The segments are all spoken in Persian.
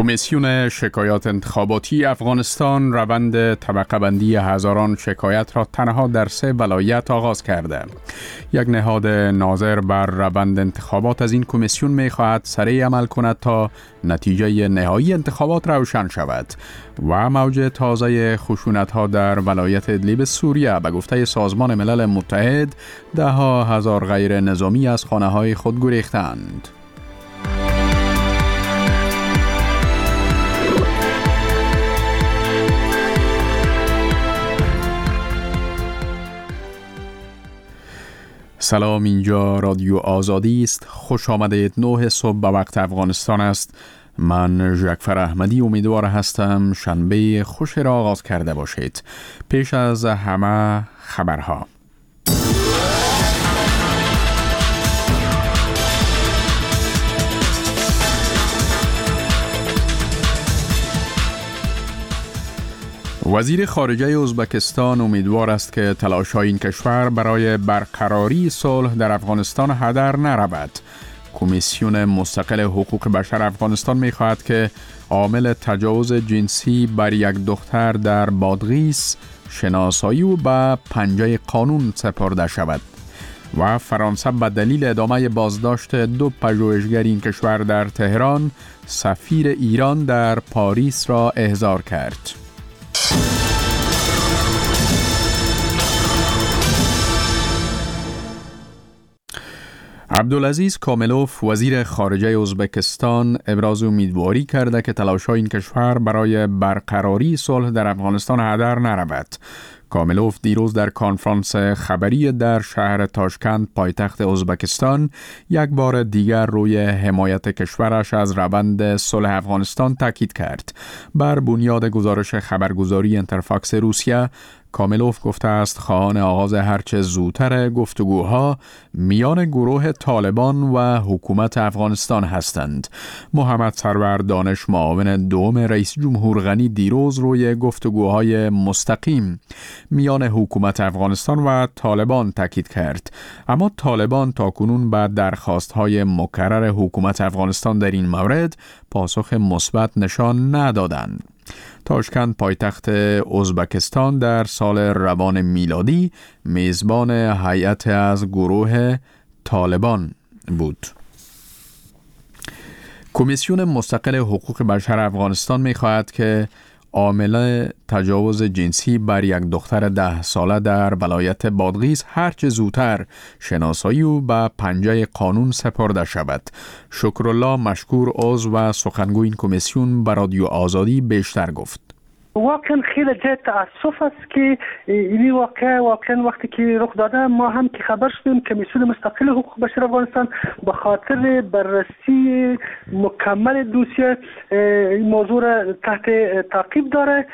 کمیسیون شکایات انتخاباتی افغانستان روند طبقه بندی هزاران شکایت را تنها در 3 ولایت آغاز کرده. یک نهاد ناظر بر روند انتخابات از این کمیسیون می خواهد سریع عمل کند تا نتیجه نهایی انتخابات روشن شود و موج تازه خشونت ها در ولایت ادلیب سوریه به گفته سازمان ملل متحد 10,000 غیر نظامی از خانه های خود گریختند. سلام، اینجا رادیو آزادی است. خوش آمدید. 9 صبح به وقت افغانستان است. من ژکفر احمدی امیدوار هستم شنبه خوش را آغاز کرده باشید. پیش از همه خبرها. وزیر خارجه ازبکستان امیدوار است که تلاش‌های این کشور برای برقراری صلح در افغانستان هدر نرود. کمیسیون مستقل حقوق بشر افغانستان می‌خواهد که عامل تجاوز جنسی بر یک دختر در بادغیس شناسایی و به پنجه قانون سپرده شود. و فرانسه به دلیل ادامه بازداشت 2 پژوهشگر این کشور در تهران، سفیر ایران در پاریس را احضار کرد. عبدالعزیز کاملوف وزیر خارجه ازبکستان ابراز امیدواری کرده که تلاش‌های این کشور برای برقراری صلح در افغانستان هدر نرود. کاملوف دیروز در کنفرانس خبری در شهر تاشکند پایتخت ازبکستان یک بار دیگر روی حمایت کشورش از روند صلح افغانستان تاکید کرد. بر بنیاد گزارش خبرگزاری انترفاکس روسیه، کاملوف گفته است خواهان آغاز هرچه زودتر گفتگوها میان گروه طالبان و حکومت افغانستان هستند. محمد سرور دانش، معاون دوم رئیس جمهور غنی، دیروز روی گفتگوهای مستقیم میان حکومت افغانستان و طالبان تاکید کرد، اما طالبان تاکنون به درخواست‌های مکرر حکومت افغانستان در این مورد پاسخ مثبت نشان ندادند. تاشکند پایتخت ازبکستان در سال روان میلادی میزبان هیئت از گروه طالبان بود. کمیسیون مستقل حقوق بشر افغانستان می‌خواهد که عامل تجاوز جنسی بر یک دختر 10 ساله در ولایت بادغیس هرچه زودتر شناسایی و به پنجه قانون سپرده شود. شکرالله مشکور، عضو و سخنگوی این کمیسیون، به رادیو آزادی بیشتر گفت. واقعا خیلی جای تأسف است که این واقعا وقتی که رخ داده ما هم که خبر شدیم کمیسیون مستقل حقوق بشر افغانستان به خاطر بررسی مکمل دوسیه این موضوع را تحت تعقیب داره.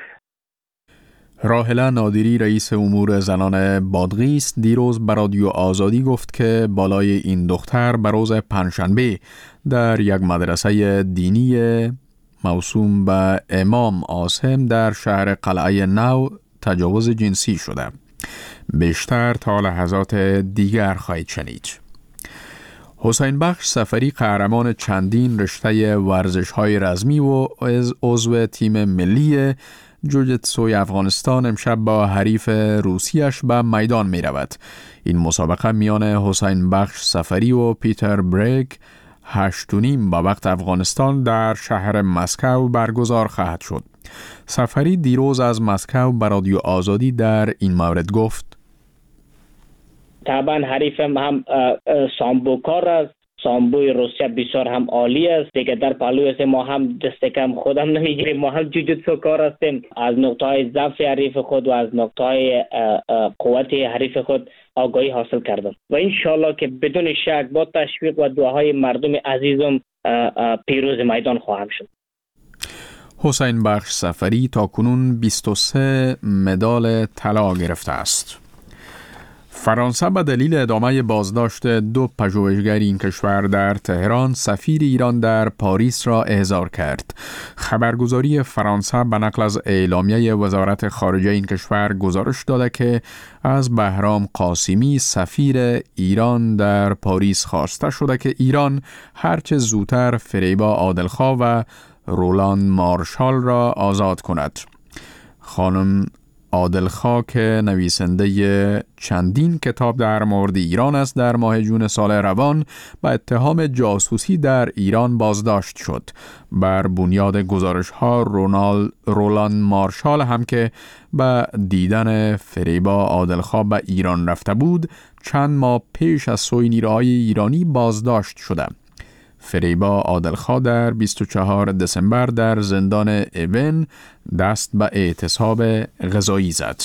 راهله نادری رئیس امور زنان بادغیس دیروز به رادیو آزادی گفت که بالای این دختر به روز پنجشنبه در یک مدرسه دینی موسوم به امام عاصم در شهر قلعه نو تجاوز جنسی شده. بیشتر تا لحظات دیگر خواهید شنید. حسین بخش صفری قهرمان چندین رشته ورزش‌های رزمی و عضو تیم ملی جوجیتسوی افغانستان امشب با حریف روسیش به میدان می رود. این مسابقه میان حسین بخش صفری و پیتر بریک 8:30 به وقت افغانستان در شهر مسکو برگزار خواهد شد. صفری دیروز از مسکو به رادیو آزادی در این مورد گفت: طبعا حریفم هم سامبوکار است. سامبوی روسیه بسیار هم عالی است. دیگه در پهلوی است ما هم دست کم خودم نمیگیریم. ما هم جوجیتسو کار هستیم. از نقطه‌های ضعف حریف خود و از نقطه‌های قوت حریف خود آگاهی حاصل کردم و انشالله که بدون شک با تشویق و دعاهای مردم عزیزم پیروز میدان خواهم شد. حسین بخش صفری تا کنون 23 مدال طلا گرفته است. فرانسه به دلیل ادامه بازداشت 2 پژوهشگر این کشور در تهران، سفیر ایران در پاریس را احضار کرد. خبرگزاری فرانسه به نقل از اعلامیه وزارت خارجه این کشور گزارش داده که از بهرام قاسمی سفیر ایران در پاریس خواسته شده که ایران هرچه زودتر فریبا عادلخواه و رولاند مارشال را آزاد کند. خانم عادلخوا که نویسنده چندین کتاب در مورد ایران است، در ماه جون سال روان به اتهام جاسوسی در ایران بازداشت شد. بر بنیاد گزارش‌ها رولاند مارشال هم که به دیدن فریبا عادلخوا به ایران رفته بود، چند ماه پیش از سوی نیروهای ایرانی بازداشت شده. فریبا عادلخوا در 24 دسامبر در زندان ایون دست به اعتصاب غذایی زد.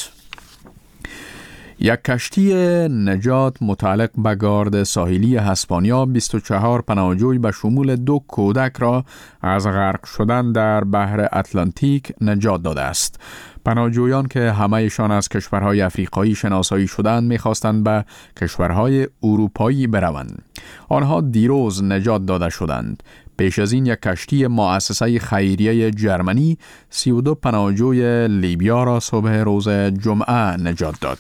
یک کشتی نجات متعلق به گارد ساحلی اسپانیا 24 پناهجوی به شمول 2 کودک را از غرق شدن در بحر اتلانتیک نجات داده است. پناهجویان که همه‌شان از کشورهای افریقایی شناسایی شدند می‌خواستند به کشورهای اروپایی بروند. آنها دیروز نجات داده شدند. پیش از این یک کشتی مؤسسه خیریه جرمنی 32 پناهجوی لیبیا را صبح روز جمعه نجات داد.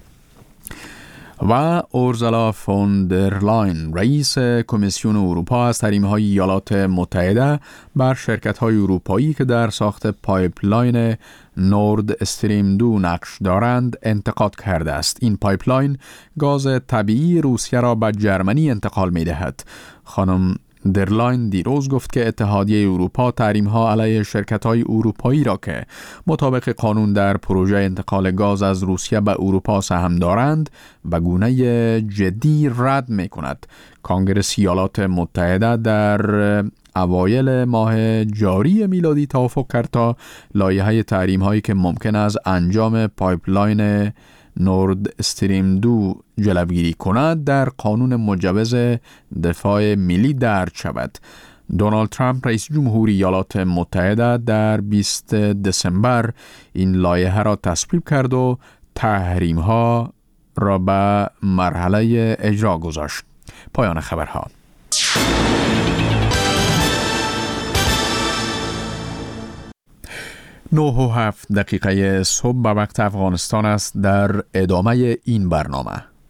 و اورزالا فون در لاین رئیس کمیسیون اروپا از تحریم‌های ایالات متحده بر شرکت‌های اروپایی که در ساخت پایپلاین نورد استریم 2 نقش دارند انتقاد کرده است. این پایپلاین گاز طبیعی روسیه را به جرمنی انتقال می‌دهد. خانم درلاین دیروز گفت که اتحادیه اروپا تحریم‌ها علیه شرکت‌های اروپایی را که مطابق قانون در پروژه انتقال گاز از روسیه به اروپا سهم دارند به گونه جدی رد می‌کند. کنگره ایالات متحده در اوایل ماه جاری میلادی توافق کرد تا لایحه تحریم‌هایی که ممکن است انجام پایپلاین نورد استریم 2 جلوگیری کند در قانون مجوز دفاع ملی درج شود. دونالد ترامپ رئیس جمهوری ایالات متحده در 20 دسامبر این لایحه را تصویب کرد و تحریم‌ها را به مرحله اجرا گذاشت. پایان خبرها. 9:07 صبح به وقت افغانستان است. در ادامه این برنامه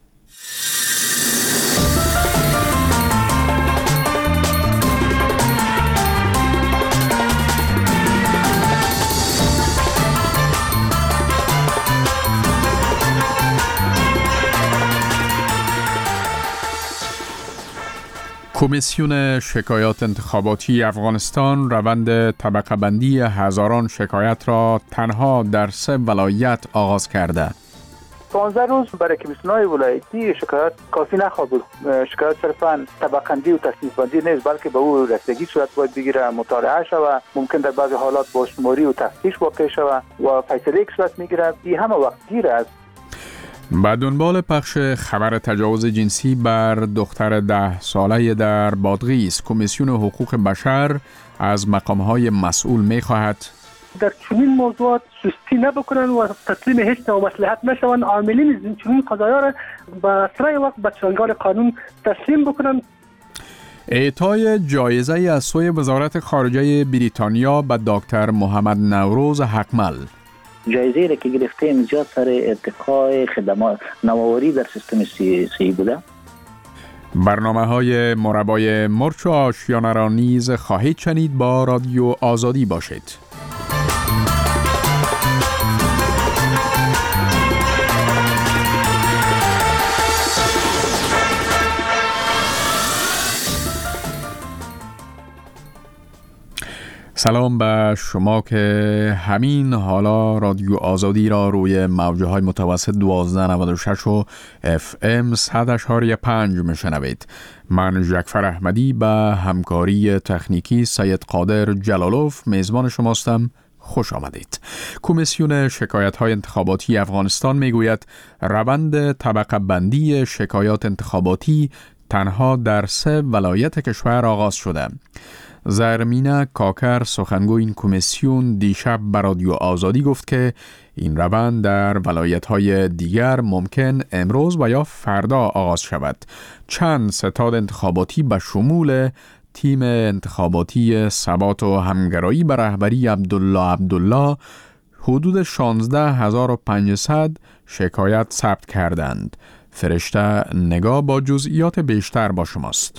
کمیسیون شکایات انتخاباتی افغانستان روند طبقه بندی هزاران شکایت را تنها در 3 ولایت آغاز کرده. 15 روز برای کمیسیون‌های ولایتی شکایت کافی نخواهد بود. شکایت صرفاً طبقه بندی و تصنیف بندی نیست، بلکه به او رسیدگی صورت باید بگیره، مطالعه شود، ممکن در بعضی حالات با شماری و تفتیش واقع شود و فیصله صورت میگیره. این همه وقت گیر است. به دنبال پخش خبر تجاوز جنسی بر دختر 10 ساله در بادغیس، کمیسیون حقوق بشر از مقام‌های مسئول می‌خواهد در چنین موضوعات سستی نبکنن و تسلیم هیچ نوع مصلحت نشوند. عاملین چنین قضایا را به اسرع وقت به چنگال قانون تسلیم بکنن. اعطای جایزه از سوی وزارت خارجه بریتانیا به دکتر محمد نوروز حقمل. جایزه را که گرفتیم زیاد سر ارتقای خدمات نوآوری در سیستم سیاسی بوده. برنامه‌های مربای مرچ و آشیانه را نیز خواهید شنید. با رادیو آزادی باشید. سلام به شما که همین حالا رادیو آزادی را روی موجه های متوسط 1296 و FM 100.5 میشنوید. من جعفر احمدی به همکاری تکنیکی سید قادر جلالوف میزبان شماستم. خوش آمدید. کمیسیون شکایت های انتخاباتی افغانستان میگوید روند طبقه بندی شکایات انتخاباتی تنها در 3 ولایت کشور آغاز شده. زرمینه کاکر سخنگوی این کمیسیون دیشب به رادیو آزادی گفت که این روند در ولایت‌های دیگر ممکن امروز و یا فردا آغاز شود. چند ستاد انتخاباتی به شمول تیم انتخاباتی ثبات و همگرایی به رهبری عبدالله حدود 16500 شکایت ثبت کردند. فرشته نگاه با جزئیات بیشتر با شماست.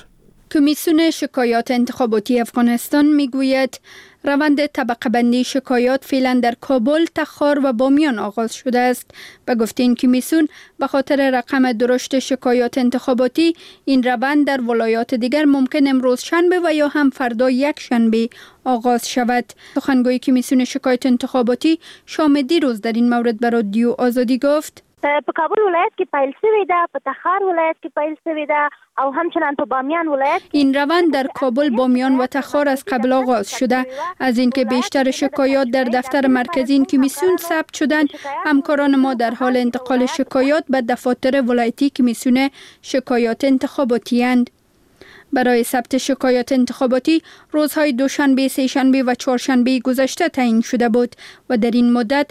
کمیسیون شکایات انتخاباتی افغانستان میگوید روند طبقه بندی شکایات فعلا در کابل، تخار و بامیان آغاز شده است. به گفته این کمیسیون به خاطر رقم درشت شکایات انتخاباتی این روند در ولایات دیگر ممکن امروز شنبه و یا هم فردا یک شنبه آغاز شود. سخنگوی کمیسیون شکایات انتخاباتی شام دیروز در این مورد به رادیو آزادی گفت: په کابل ولایت کې پیل شوی ده، په تخار ولایت کې پیل شوی ده او همچنان په بامیان ولایت. این روند در کابل، بامیان و تخار از قبل آغاز شده. از اینکه بیشتر شکایات در دفتر مرکزی این کمیسیون ثبت شدند، همکاران ما در حال انتقال شکایات به دفاتر ولایتی کمیسیون شکایات انتخاباتی اند. برای ثبت شکایات انتخاباتی روزهای دوشنبه، سه‌شنبه و چهارشنبه گذشته تعیین شده بود و در این مدت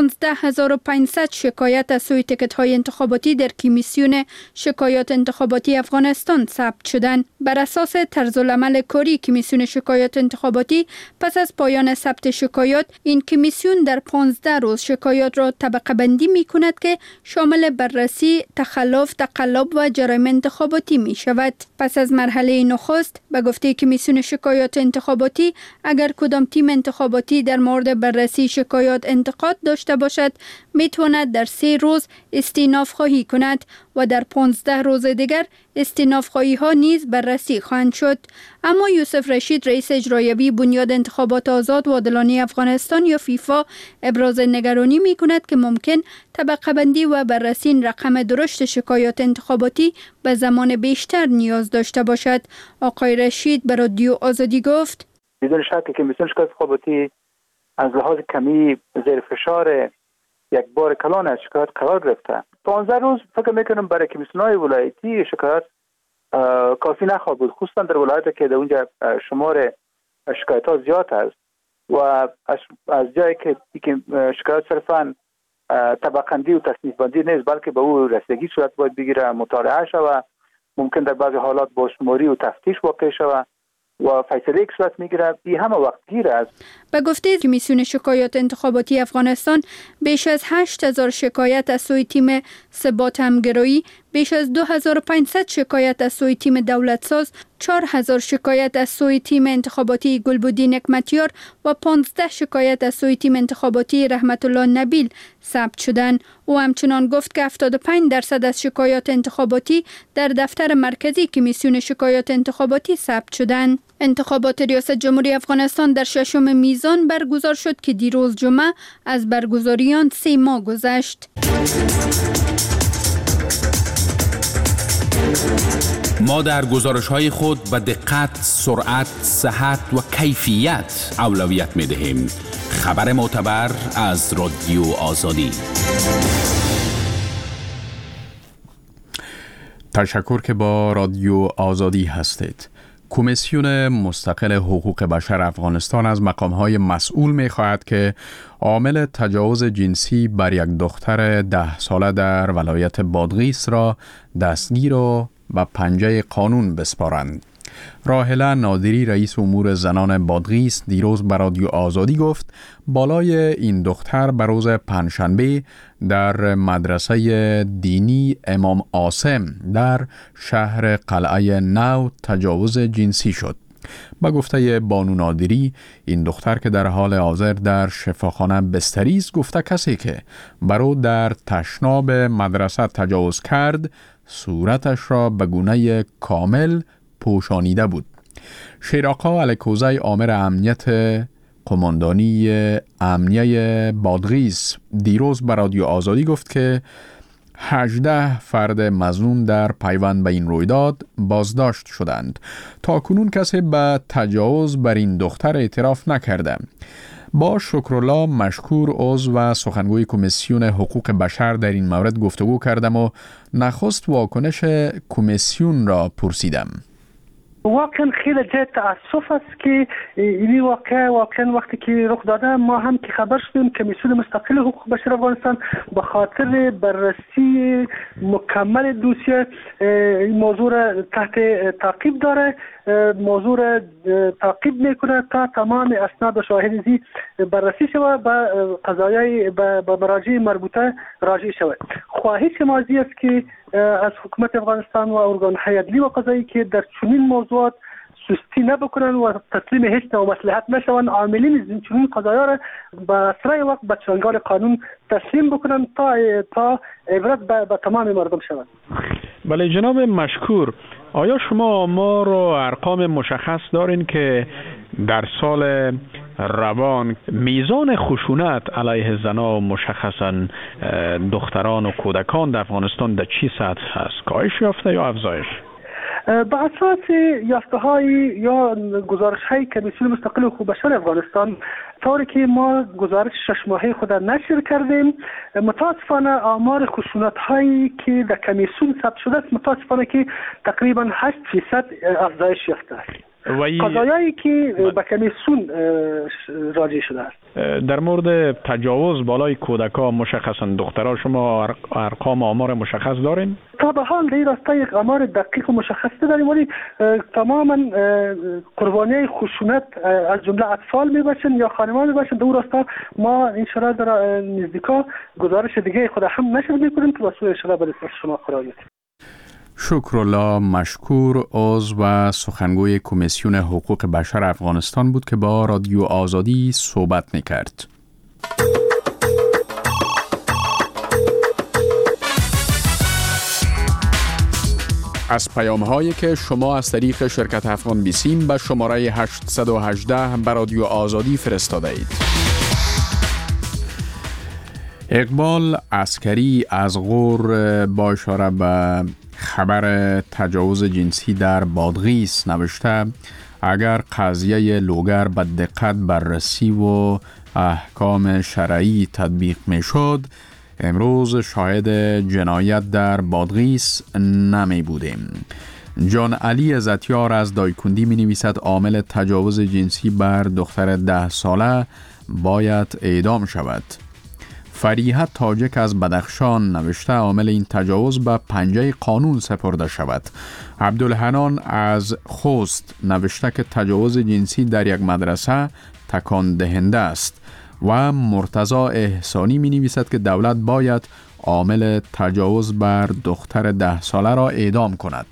16500 شکایت از سوی تکت‌های انتخاباتی در کمیسیون شکایات انتخاباتی افغانستان ثبت شدند. بر اساس طرزالعمل کاری کمیسیون شکایات انتخاباتی، پس از پایان ثبت شکایات، این کمیسیون در 15 روز شکایات را طبقه بندی می کند که شامل بررسی، تخلف، تقلب و جرایم انتخاباتی می شود. پس از مرحله نخست، به گفته کمیسیون شکایات انتخاباتی، اگر کدام تیم انتخاباتی در مورد بررسی شکایات انتقاد داشته باشد، می تواند در 3 روز استئناف خواهی کند و در 15 روز دیگر استئناف خواهی ها نیز بررسی خواهند شد. اما یوسف رشید، رئیس اجرایی بنیاد انتخابات آزاد و عادلانه افغانستان یا فیفا، ابراز نگرانی می کند که ممکن طبقه بندی و بررسی این رقم درشت شکایات انتخاباتی به زمان بیشتر نیاز داشته باشد. آقای رشید به رادیو آزادی گفت: بدون شک که کمیسیون شکایات انتخاباتی از لحاظ کمی زیر فشار یک بار کلان از شکایات قرار گرفته. 15 روز فکر میکنم برای کمیسیون‌های ولایتی شکایات کافی نخواهد بود، خصوصا در ولایتی که در اونجا شمار شکایت‌ها زیاد است و از جایی که شکایات صرفاً طبقه‌بندی و تصنیف بندی نیست، بلکه به او رسیدگی صورت باید بگیره، مطالعه شود، ممکن در بعضی حالات با شماری و تفتیش واقع شود و فیصله یک صورت میگیره. این همه وقت گیر است. به گفته کمیسیون شکایات انتخاباتی افغانستان، بیش از 8000 شکایت از سوی تیم ثبات همگرایی، بیش از 2500 شکایت از سوی تیم دولتساز، 4000 شکایت از سوی تیم انتخاباتی گلبودین حکمتیار و 15 شکایت از سوی تیم انتخاباتی رحمت الله نبیل ثبت شدند. او همچنان گفت که 75% از شکایات انتخاباتی در دفتر مرکزی کمیسیون شکایات انتخاباتی ثبت شدند. انتخابات ریاست جمهوری افغانستان در 6 میزان برگزار شد که دیروز جمعه از برگزاری آن 3 ماه گذشت. ما در گزارش‌های خود به دقت، سرعت، صحت و کیفیت اولویت می‌دهیم. خبر معتبر از رادیو آزادی. تشکر که با رادیو آزادی هستید. کمیسیون مستقل حقوق بشر افغانستان از مقام‌های مسئول می‌خواهد که عامل تجاوز جنسی بر یک دختر 10 ساله در ولایت بادغیس را دستگیر و به پنجه قانون بسپارند. راهله نادری، رئیس امور زنان بادغیس، دیروز به رادیو آزادی گفت بالای این دختر به روز پنجشنبه در مدرسه دینی امام عاصم در شهر قلعه نو تجاوز جنسی شد. با گفته بانو نادری، این دختر که در حال حاضر در شفاخانه بستری است، گفته کسی که برو در تشناب مدرسه تجاوز کرد صورتش را به گونه کامل پوشانیده بود. شیراقا الکوزی، آمر امنیت قماندانی امنیه بادغیس، دیروز به رادیو آزادی گفت که 18 فرد مظنون در پیوند به این رویداد بازداشت شدند. تا کنون کسی به تجاوز بر این دختر اعتراف نکرده. با شکرالله مشکور، عضو و سخنگوی کمیسیون حقوق بشر، در این مورد گفتگو کردم و نخست واکنش کمیسیون را پرسیدم. واقعا خیلی جای تاسف است که این واقعا وقتی که رخ داده ما هم که خبر شدیم کمیسیون مستقل حقوق بشر افغانستان به خاطر بررسی مکمل دوسیه این موضوع را تحت تعقیب داره موضوع را تعقیب میکنه تا تمام اسناد و شواهد زی بررسی شود و قضایای به مراجع مربوطه راجع شود. خواهش ما است که از حکومت افغانستان و ارگان‌های عدلی و قضایی که در چنین موضوعات سستی نبکنن و تسلیم هیچ نوع مصلحت نشون، عاملین چنین قضایا را به اسرع وقت به چنگال قانون تسلیم بکنن تا عبرت به تمام مردم شود. بله جناب مشکور، آیا شما آمار و ارقام مشخص دارین که در سال روان میزان خشونت علیه زنان و مشخصا دختران و کودکان در افغانستان در چی سطح هست؟ کاهش یافته یا افزایش؟ به اساس یافته‌های یا گزارش‌های کمیسیون مستقل حقوق بشر افغانستان، طوری که ما گزارش 6 ماهه خود نشر کردیم، متاسفانه آمار خشونت‌هایی که در کمیسیون ثبت شده است متاسفانه که تقریبا 8% افزایش یافته است. قضایایی که به کمیسیون راجع شده است. در مورد تجاوز بالای کودکان مشخصا دخترها شما ارقام آمار مشخص دارین؟ تا به حال در این راستا یک آمار دقیق و مشخص نداریم، ولی تماما قربانی خشونت از جمله اطفال میباشن یا خانمان میباشن. در اون راستا ما انشاءالله در نزدیکا گزارش دیگه خود هم نشر میکنیم که واسه انشاءالله به دست شما قرار بدیم. شکرالله مشکور، عضو و سخنگوی کمیسیون حقوق بشر افغانستان بود که با رادیو آزادی صحبت میکرد. از پیام‌هایی که شما از طریق شرکت افغان بیسیم به شماره 818 به رادیو آزادی فرستاده اید. اقبال عسکری از غور با اشاره به خبر تجاوز جنسی در بادغیس نوشته اگر قضیه لوگر به دقت بررسی و احکام شرعی تطبیق می شد امروز شاهد جنایت در بادغیس نمی بودیم. جان علی عزتیار از دایکندی می نویسد عامل تجاوز جنسی بر دختر 10 ساله باید اعدام شود. فریحت تاجک از بدخشان نوشته عامل این تجاوز به پنجه قانون سپرده شود. عبدالحنان از خوست نوشته که تجاوز جنسی در یک مدرسه تکان دهنده است و مرتضی احسانی می نویسد که دولت باید عامل تجاوز بر دختر 10 ساله را اعدام کند.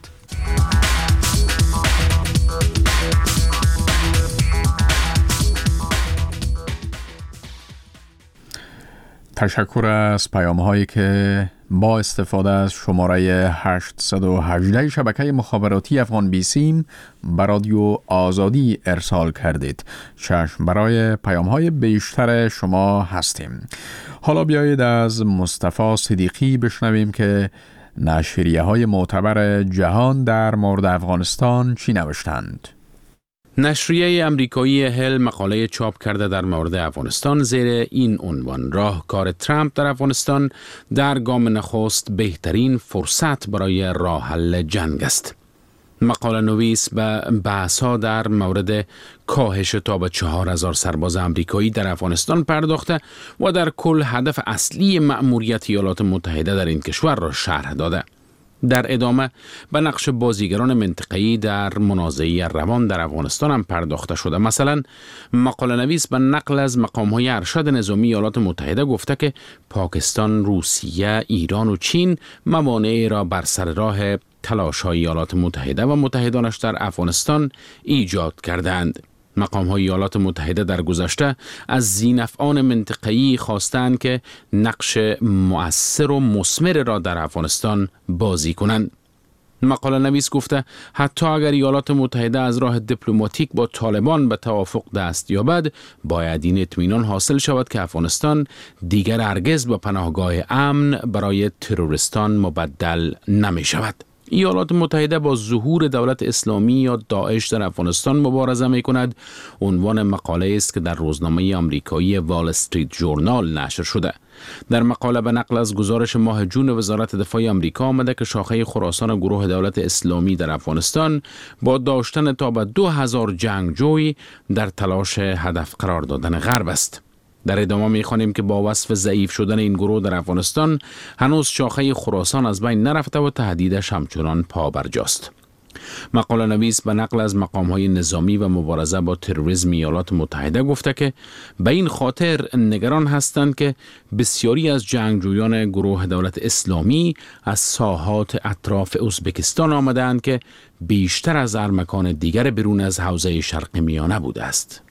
تشکر از پیام‌هایی که با استفاده از شماره 818 شبکه مخابراتی افغان بیسیم به رادیو آزادی ارسال کردید. چشم برای پیام‌های بیشتر شما هستیم. حالا بیایید از مصطفی صدیقی بشنویم که نشریه‌های معتبر جهان در مورد افغانستان چی نوشتند. نشریه امریکایی هل مقاله چاپ کرده در مورد افغانستان زیر این عنوان: راهکار ترامپ در افغانستان در گام نخست بهترین فرصت برای راه حل جنگ است. مقاله نویس به بحث‌ها در مورد کاهش تا به 4000 سرباز امریکایی در افغانستان پرداخته و در کل هدف اصلی مأموریت ایالات متحده در این کشور را شرح داده. در ادامه به نقش بازیگران منطقه‌ای در منازعه روان در افغانستان هم پرداخته شده. مثلا مقاله نویس به نقل از مقام‌های ارشد نظامی ایالات متحده گفته که پاکستان، روسیه، ایران و چین موانعی را بر سر راه تلاش‌های ایالات متحده و متحدانش در افغانستان ایجاد کردند. مقام‌های ایالات متحده در گذشته از ذی‌نفعان منطقه‌ای خواستند که نقش مؤثر و مثمر را در افغانستان بازی کنند. مقاله نویس گفته حتی اگر ایالات متحده از راه دیپلماتیک با طالبان به توافق دست یابد، باید این اطمینان حاصل شود که افغانستان دیگر هرگز به پناهگاه امن برای تروریستان مبدل نمی شود. ایالات متحده با ظهور دولت اسلامی یا داعش در افغانستان مبارزه می کند. عنوان مقاله است که در روزنامه آمریکایی وال استریت جورنال نشر شده. در مقاله به نقل از گزارش ماه جون وزارت دفاع آمریکا آمده که شاخه خراسان گروه دولت اسلامی در افغانستان با داشتن تا به 2000 جنگجوی در تلاش هدف قرار دادن غرب است. در ادامه می‌خوانیم که با وصف ضعیف شدن این گروه در افغانستان هنوز شاخه خراسان از بین نرفته و تهدیدش همچنان پابرجاست. مقاله نویس به نقل از مقام‌های نظامی و مبارزه با تروریسم ایالات متحده گفته که به این خاطر نگران هستند که بسیاری از جنگجویان گروه دولت اسلامی از ساحات اطراف ازبکستان آمدند که بیشتر از ارمکان دیگر بیرون از حوزه شرق میانه بوده است.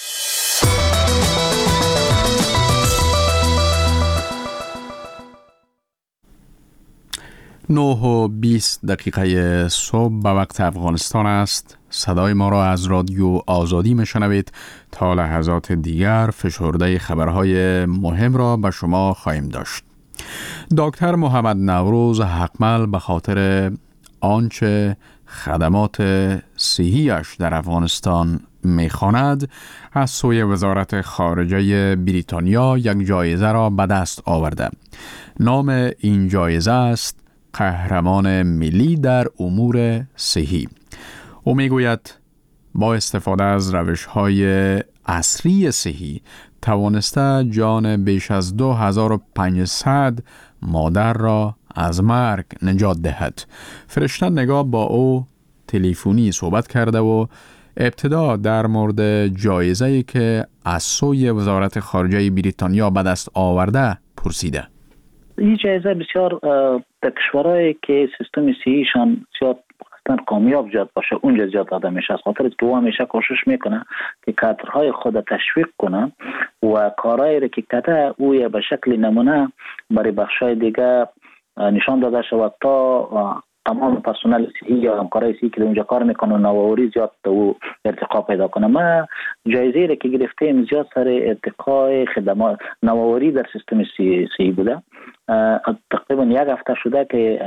9:20 صبح به وقت افغانستان است. صدای ما را از رادیو آزادی میشنوید. تا لحظات دیگر فشرده خبرهای مهم را به شما خواهیم داشت. دکتر محمد نوروز حقمل به خاطر آنچه خدمات صحیش در افغانستان میخواند از سوی وزارت خارجه بریتانیا یک جایزه را به دست آورده. نام این جایزه است قهرمان ملی در امور صحی. او میگوید با استفاده از روش‌های عصری صحی توانسته جان بیش از 2500 مادر را از مرگ نجات دهد. فرشته نگاه با او تلفنی صحبت کرده و ابتدا در مورد جایزه‌ای که از سوی وزارت خارجه بریتانیا به دست آورده پرسیده. این جایزه بسیار در کشورهایی که سیستم صحیشان زیاد کامیاب زیاد باشه اونجا زیاد داده میشه، از خاطر که او همیشه کوشش میکنه که کادرهای خود تشویق کنه و کارهایی را که کرده او به شکل نمونه برای بخشای دیگه نشان داده شود تا تمام پرسنل صحی یا همکارای صحی که اونجا کار میکنه نوآوری زیاد او ارتقا پیدا کنه. ما جایزه را که گرفتیم زیاد سر ارتقای خدمات نوآوری در سیستم صحی بوده. تقریبا یک هفته شده که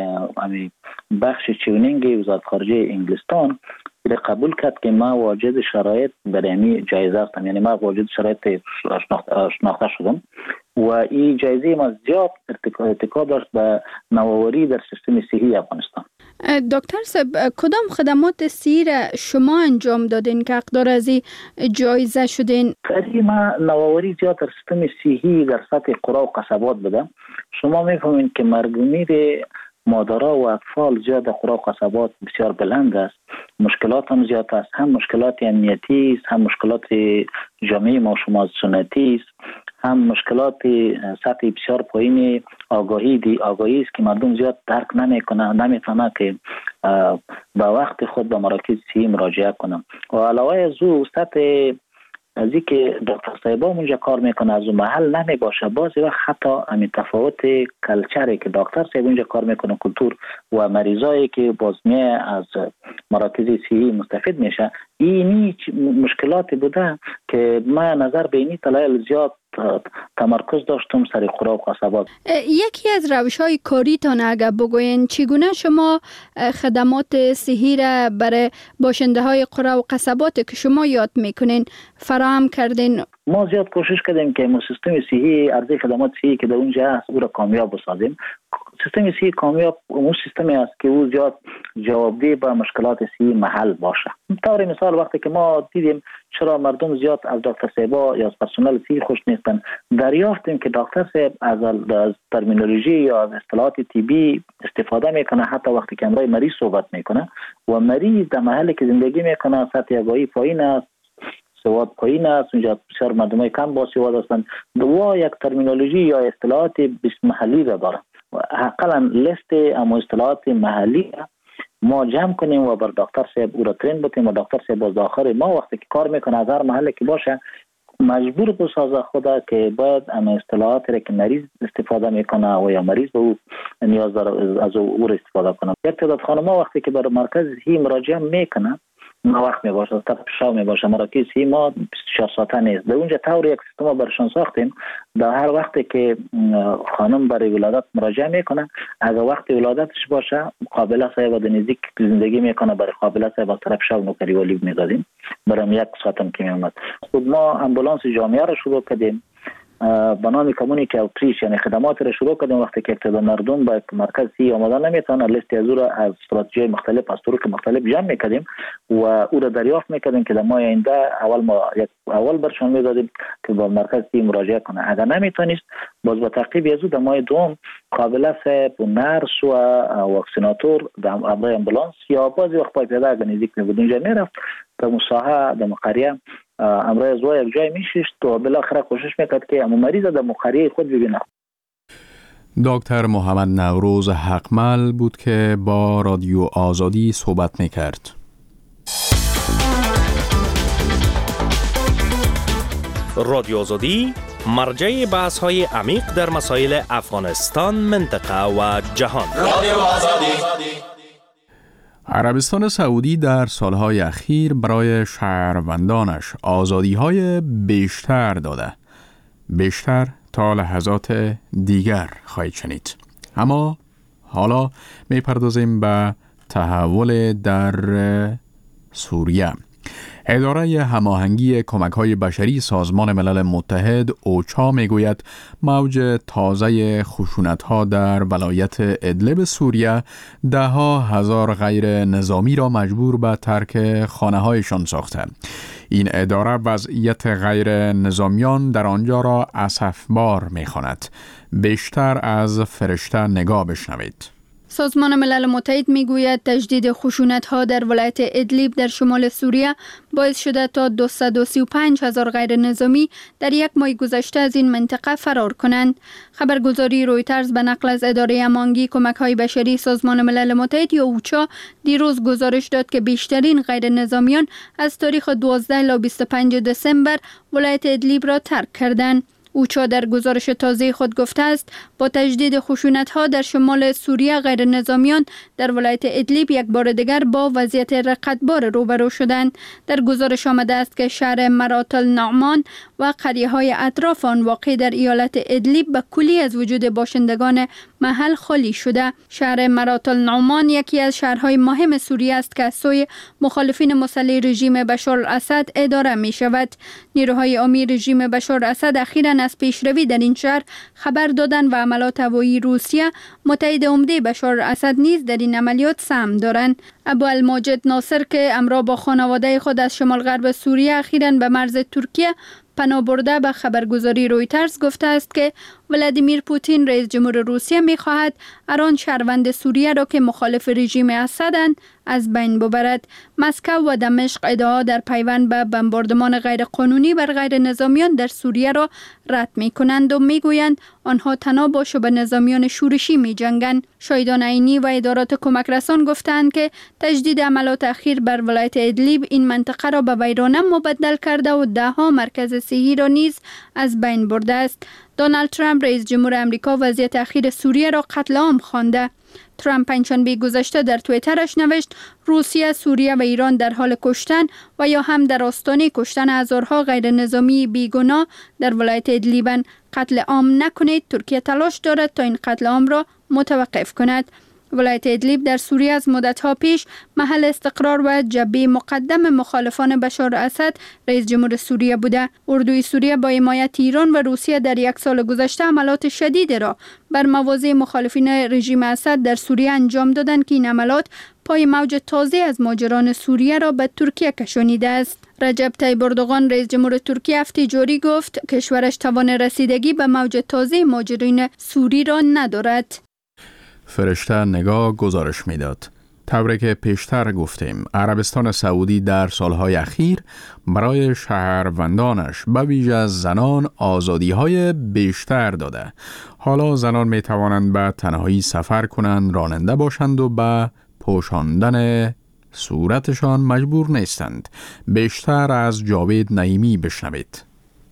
بخش چیونینگ وزارت خارجه انگلستان قبول کرد که ما واجد شرایط برای این جایزه هستم، یعنی ما واجد شرایط شناخته شدم و این جایزه ما زیاد ارتقا داشت به نوآوری در سیستم صحی افغانستان. دکتر صاحب، کدام خدمات صحی را شما انجام دادین که حقدار از این جایزه شدین؟ ما نوآوری زیاد در سیستم صحی در سطح قرى و قصبات بوده. شما میفهمین که مرگومیر مادرها و اطفال زیاد در قرى و قصبات بسیار بلند است. مشکلات هم زیاد است، هم مشکلات امنیتی است، هم مشکلات جامعه ما شما سنتی است، هم مشکلات سطح بسیار پایین آگاهی است که مردم زیاد درک نمیتونه که به وقت خود به مراکز صحی مراجعه کنن. و علاوه از او سطح از این که دکتر صاحبا اونجا کار میکنه از اون محل نمی باشه، بعضی وقت حتی همین تفاوت کلچری که دکتر صاحب اونجا کار میکنه کلتور و مریضایی که بازمیه از مراکز صحی مستفید میشه، اینی مشکلاتی بوده که ما نظر به اینی تلایل زیاد تمرکز داشتم سر قرى و قصبات. یکی از روش‌های کاریتان اگر بگوین چگونه شما خدمات صحی را برای باشنده‌های قرى و قصبات که شما یاد میکنین فراهم کردین؟ ما زیاد کوشش کردیم که سیستم صحی عرضه خدمات صحی که در اونجا هست او را کامیاب بسازیم. سیستم صحی کامیاب اون سیستمی است که او زیاد جوابدهی به مشکلات صحی محل باشه. طور مثال وقتی که ما دیدیم چرا مردم زیاد از دکتر صاحبا یا از پرسنل صحی خوش نیستن، دریافتیم که دکتر صاحب از ترمینولوژی یا از اصطلاحات طبی استفاده میکنه حتی وقتی که امروی مریض صحبت میکنه و مریض در محلی که زندگی میکنه سطح آگاهی پایین است، سواد پایین است، اونجا بسیار مردمای کم با سواد هستند، دوا یک ترمینولوژی یا اصطلاحات محلی را داره و حقاً لیست اما اصطلاحات محلی ما جمع کنیم و بر دکتر صاحب او را ترین بتیم و دکتر صاحب از آخر ما وقتی که کار میکنه از هر محله که باشه مجبور بسازه خدا که باید اما اصطلاحاتی را که مریض استفاده میکنه و یا مریض به او نیاز داره از او را استفاده کنه. یک تعداد خانم‌ها وقتی که بر مرکز صحی مراجعه میکنه ما وقت میباشه از طرف شام میباشه مراکز صحی ما 24 ساعته نیست. در اونجا طور یک سیستم برشان ساختیم در هر وقتی که خانم برای ولادت مراجعه میکنه اگر وقت ولادتش باشه قابله صاحب در نزدیک زندگی میکنه برای قابله صاحب از طرف شب نوکری ولی میدادیم برام یک ساعت هم که میومد. خود ما امبولانس جامعه را شروع کردیم به نام کامیونیتی اوتریچ یعنی خدمات را شروع کردیم. وقتی که ابتدا مردم به مرکز سی آمدن نمیتونن لیست از او را از استراتژی مختلف از طرق مختلف جمع میکردیم و او را دریافت میکردیم که در ماه آینده اول برشان میدادیم که با مرکز سی مراجعه کنه. اگر نمیتونست باز با تعقیب از او در ماه دوم قابله صاحب و نرس و واکسیناتور در امرای امبولانس یا بعضی وقت پای پیاده اگر نزدیک می بود اونجا میرفت در مساحه در قریه امرای از یک جای میشست و بالاخره کوشش میکرد که مریض در قریه خود ببینه. دکتر محمد نوروز حقمل بود که با رادیو آزادی صحبت میکرد. رادیو آزادی مرجع بحث‌های عمیق در مسائل افغانستان، منطقه و جهان. رادیو آزادی. عربستان سعودی در سالهای اخیر برای شهروندانش آزادی‌های بیشتر داده. بیشتر تا لحظات دیگر خواهید شنید. اما حالا میپردازیم به تحول در سوریه. اداره هماهنگی کمک‌های بشری سازمان ملل متحد اوچا میگوید موج تازه خشونت‌ها در ولایت ادلب سوریه ده‌ها هزار غیر نظامی را مجبور به ترک خانه‌هایشان ساخته. این اداره وضعیت غیر نظامیان در آنجا را اسفبار می‌خواند. بیشتر از فرشته نگاه بشنوید. سازمان ملل متحد میگوید تجدید خشونت‌ها در ولایت ادلیب در شمال سوریه باعث شده تا 235,000 غیر نظامی در یک ماه گذشته از این منطقه فرار کنند. خبرگزاری رویترز به نقل از اداره هماهنگی کمک‌های بشری سازمان ملل متحد یا اوچا دیروز گزارش داد که بیشترین غیر نظامیان از تاریخ 12 الی 25 دسامبر ولایت ادلیب را ترک کردند. اوچا در گزارش تازه خود گفته است با تجدید خشونت‌ها در شمال سوریه غیر نظامیان در ولایت ادلیب یک بار دیگر با وضعیت رقتبار روبرو شدند. در گزارش آمده است که شهر مرات النعمان و قریه‌های اطراف آن واقع در ایالت ادلیب به کلی از وجود باشندگان محل خالی شده. شهر مرات النعمان یکی از شهرهای مهم سوریه است که از سوی مخالفین مسلح رژیم بشار الاسد اداره می شود. نیروهای عامی رژیم بشار الاسد اخیراً از پیشروی در این شهر خبر دادند و عملات هوایی روسیه متحد عمده بشار الاسد نیز در این عملیات سهم دارند. ابو الماجد ناصر که همراه با خانواده خود از شمال غرب سوریه اخیراً به مرز ترکیه پناه برده به خبرگزاری رویترز گفته است که ولادیمیر پوتین رئیس جمهور روسیه می‌خواهد آن شهروند سوریه را که مخالف رژیم اسدند از بین ببرد. مسکو و دمشق ادعا در پیوند به بمباردمان غیرقانونی بر غیر نظامیان در سوریه را رد می‌کنند و می‌گویند آنها تنها با شبه نظامیان شورشی می‌جنگند. شاهدان عینی و ادارات کمک رسان گفتند که تجدید عملات اخیر بر ولایت ادلیب این منطقه را به ویرانه مبدل کرده و ده‌ها مرکز صحی را نیز از بین برده است. دونالد ترامپ رئیس جمهور امریکا وضعیت اخیر سوریه را قتل عام خوانده. ترامپ پنجشنبه گذشته در توییترش نوشت روسیه، سوریه و ایران در حال کشتن و یا هم در آستانه کشتن هزارها غیر نظامی بیگناه در ولایت ادلیبن. قتل عام نکنید. ترکیه تلاش دارد تا این قتل عام را متوقف کند. ولایت ادلیب در سوریه از مدت‌ها پیش محل استقرار و جبهه مقدم مخالفان بشار الاسد رئیس جمهور سوریه بوده. اردوی سوریه با حمایت ایران و روسیه در یک سال گذشته عملات شدید را بر مواضع مخالفین رژیم اسد در سوریه انجام دادند که این عملات پای موج تازه از مهاجران سوریه را به ترکیه کشانیده است. رجب طیب اردوغان رئیس جمهور ترکیه هفته جاری گفت کشورش توان رسیدگی به موج تازه مهاجرین سوری را ندارد. فرشته نگاه گزارش میداد. طوری که پیشتر گفتیم عربستان سعودی در سالهای اخیر برای شهروندانش به ویژه از زنان آزادی‌های بیشتر داده. حالا زنان می توانند به تنهایی سفر کنند، راننده باشند و به پوشاندن صورتشان مجبور نیستند. بیشتر از جاوید نعیمی بشنوید.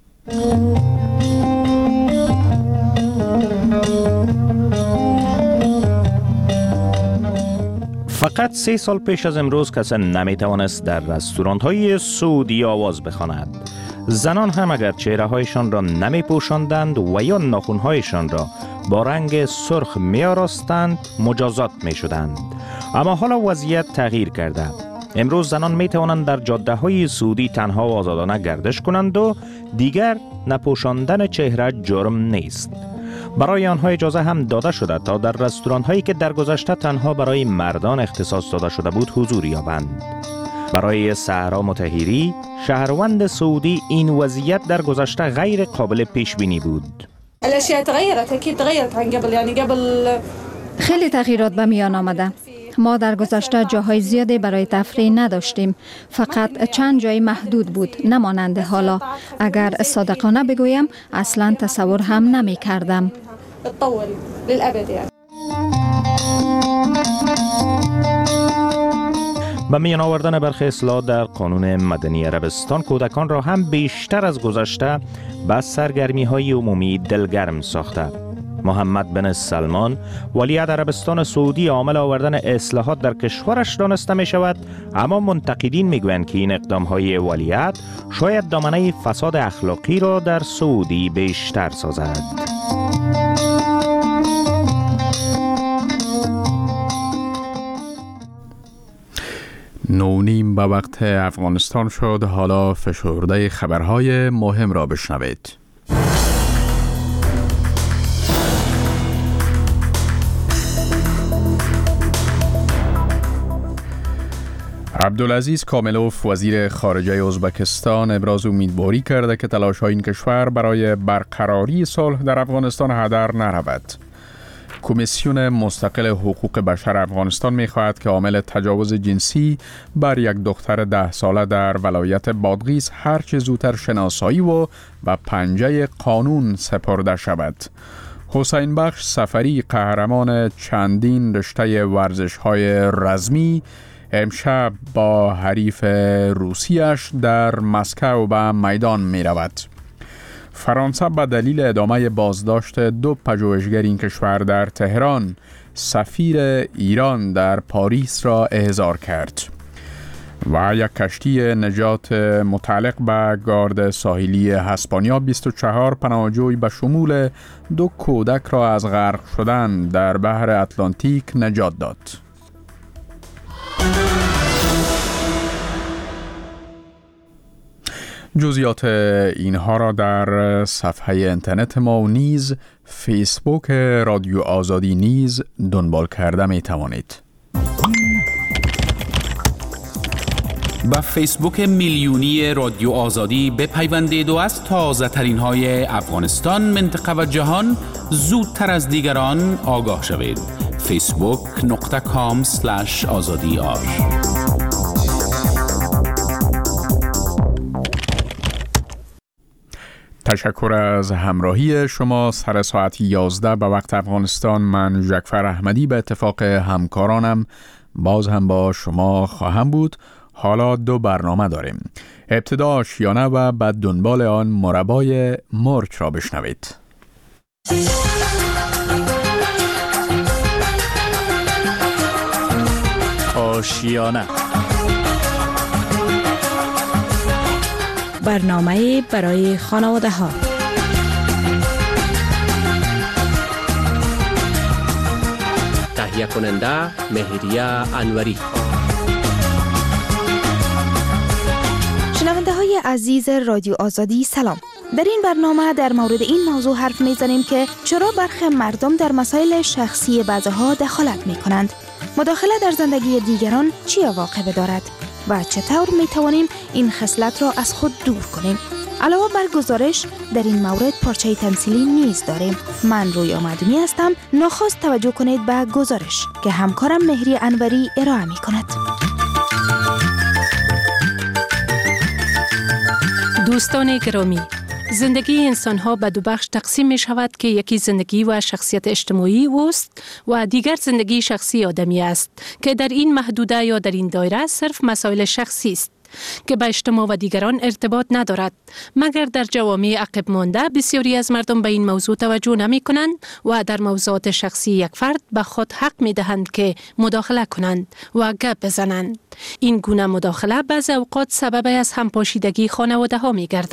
فقط 3 سال پیش از امروز کسی نمیتوانست در رستوران‌های سعودی آواز بخواند. زنان هم اگر چهره‌هایشان را نمی‌پوشاندند و یا ناخن‌هایشان را با رنگ سرخ می‌آراستند مجازات می‌شدند. اما حالا وضعیت تغییر کرده. امروز زنان می توانند در جاده های سعودی تنها و آزادانه گردش کنند و دیگر نپوشاندن چهره جرم نیست. برای آنها اجازه هم داده شده تا در رستوران هایی که در گذشته تنها برای مردان اختصاص داده شده بود حضور یابند. برای سهرا مطهری، شهروند سعودی، این وضعیت در گذشته غیر قابل پیش بینی بود. الاشیاء تغیرت، اكيد تغیرت عن قبل، یعنی قبل خیلی تغییرات به میان آمده. ما در گذشته جاهای زیادی برای تفریح نداشتیم. فقط چند جای محدود بود، نمانند حالا. اگر صادقانه بگویم اصلا تصور هم نمی کردم. با میان آوردن برخی اصلاحات در قانون مدنی عربستان، کودکان را هم بیشتر از گذشته به سرگرمی های عمومی دلگرم ساخته. محمد بن سلمان، ولیعهد عربستان سعودی، عامل آوردن اصلاحات در کشورش دانسته می شود، اما منتقدین می گویند که این اقدام های ولیعهد شاید دامنه فساد اخلاقی را در سعودی بیشتر سازد. 9:30 به وقت افغانستان شد. حالا فشرده خبرهای مهم را بشنوید. عبدالعزیز کاملوف، وزیر خارجه ازبکستان، ابراز امیدواری کرده که تلاش‌های این کشور برای برقراری صلح در افغانستان هدر نرود. کمیسیون مستقل حقوق بشر افغانستان می‌خواهد که عامل تجاوز جنسی بر یک دختر 10 ساله در ولایت بادغیس هرچه زودتر شناسایی و به پنجه قانون سپرده شود. حسین بخش سفری، قهرمان چندین رشته ورزش‌های رزمی، امشب با حریف روسیش در مسکو به میدان می رود. فرانسه به دلیل ادامه بازداشت 2 پژوهشگر این کشور در تهران، سفیر ایران در پاریس را احضار کرد. و یک کشتی نجات متعلق به گارد ساحلی اسپانیا 24 پناهجوی به شمول 2 کودک را از غرق شدن در بحر اتلانتیک نجات داد. جزئیات اینها را در صفحه اینترنت ما و نیز فیسبوک رادیو آزادی نیز دنبال کرده می توانید. با فیسبوک میلیونی رادیو آزادی بپیوندید و از تازه ترین های افغانستان، منطقه و جهان زودتر از دیگران آگاه شوید. facebook.com/azadi. تشکر از همراهی شما. سر ساعت 11 به وقت افغانستان، من جعفر احمدی به اتفاق همکارانم باز هم با شما خواهم بود. حالا 2 برنامه داریم. ابتدا آشیانه و بعد دنبال آن مربای مرچ را بشنوید. آشیانه، برنامه برای خانواده ها. تهیه کننده مهریه انوری. شنونده های عزیز رادیو آزادی سلام. در این برنامه در مورد این موضوع حرف میزنیم که چرا برخی مردم در مسائل شخصی بعضها دخالت می کنند. مداخله در زندگی دیگران چی عواقب دارد و چطور می توانیم این خصلت را از خود دور کنیم. علاوه بر گزارش در این مورد پارچه تمثیلی نیز داریم. من رویا معدومی هستم. نخست توجه کنید به گزارش که همکارم مهری انوری ارائه می کند. دوستان گرامی، زندگی انسان‌ها به 2 بخش تقسیم می شود که یکی زندگی و شخصیت اجتماعی اوست و دیگر زندگی شخصی آدمی است که در این محدوده یا در این دایره صرف مسائل شخصی است که به اجتماع و دیگران ارتباط ندارد. مگر در جوامع عقب مانده بسیاری از مردم به این موضوع توجه نمی کنند و در موضوعات شخصی یک فرد به خود حق می دهند که مداخله کنند و گپ بزنند. این گونه مداخله بعضی اوقات سبب از همپاشیدگی خانواده ها می گردد.